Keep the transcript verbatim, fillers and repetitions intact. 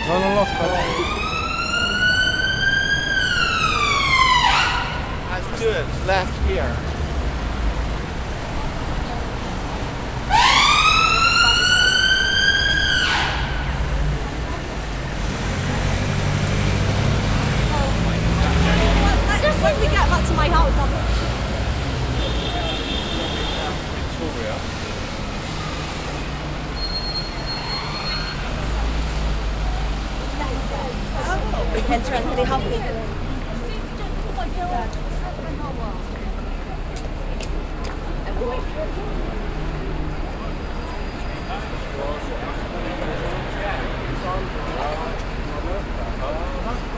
No, non l'ho sparato. That's good. Left here. Just when we get back to my house, I'll Victoria. enter Anthony Hoffman. Uh-huh.